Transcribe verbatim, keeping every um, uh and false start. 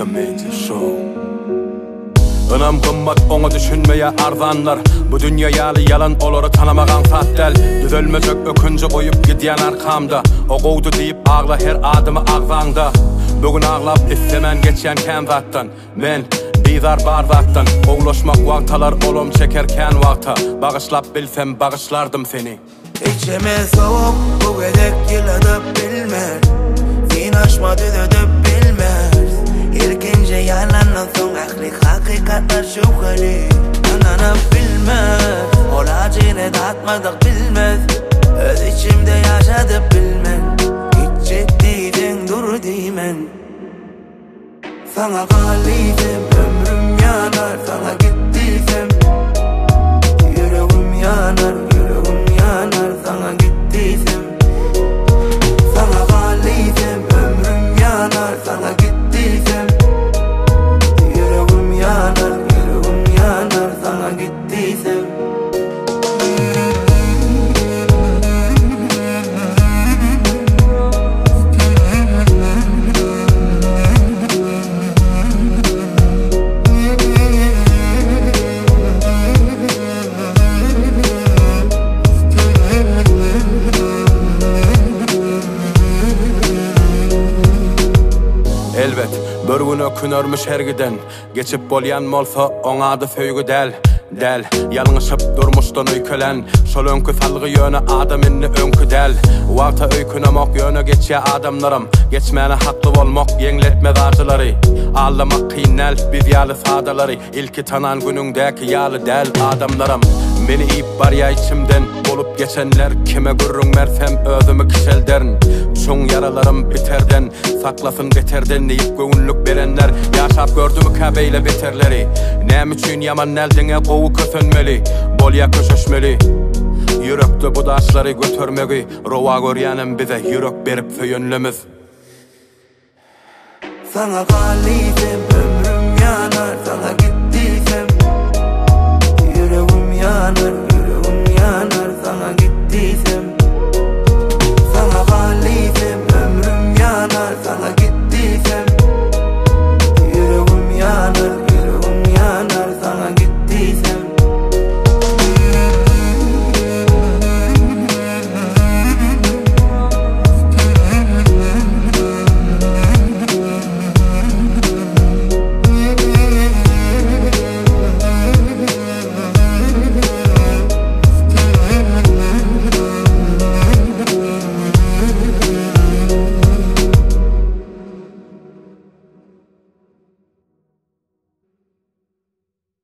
Comedy Show. Önam kımmat onu düşünmeye arzanlar. Bu dünya yalı yalan oları tanımagan sattel. Düzelmezek ökünce koyup gidiyen arkamda. O kovdu deyip ağla her adımı ağzanda. Bugün ağlap istemen geçen ken zattan. Men bizar bar zattan. Oğlaşmak vaktalar olum çekerken vakta. Bağışlap bilsem bağışlardım seni. İçime soğuk bu gedek yılanıp bilmez. Fin aşmadı ödüp bilmez. İlkince yalanla son ahlik hakikatlar şüpheli. Ananıp bilmez. Olacını tatmadık bilmez. Öz içimde yaşadıp bilmem. Hiç ciddiydin dur dimen. Sana galidim ömrüm yanar. Sana gittiysem yüreğim yanar. Yüreğim yanar sana gittiysem. Sana galidim ömrüm yanar. Sana gittiysem yüreğim yanar. Yüreğim yanar sana gittiysem. Elbet, bir gün ökün örmüş her giden. Geçip bolyan molsa, ona adı söygü del. Del, yalınışıp durmuştan öykelen. Şol önkü salgı yönü adam inni önkü del. Vavta öykünemok yönü geçe adamlarım. Geçmeyene haklı olmak yengletmez acıları. Ağlamak kıynel, biz yalı sadaları. İlki tanan günündeki yalı del adamlarım. Beni iyip var ya içimden olup geçenler. Kime gurrun mersem özümü kişelderin. Çoğun yaralarım biterden, saklasın beterden deyip göğünlük verenler. Yaşap gördümü kabeyle beterleri. Nem üçün yaman eldine kovu kösönmeli. Bolya köşeşmeli. Yürekte bu daşları götürmegi. Rova göryanım bize yürek berip söyönlemiz. Sana galidim ömrüm yanar. Sana gittiysem yüreğim yanar.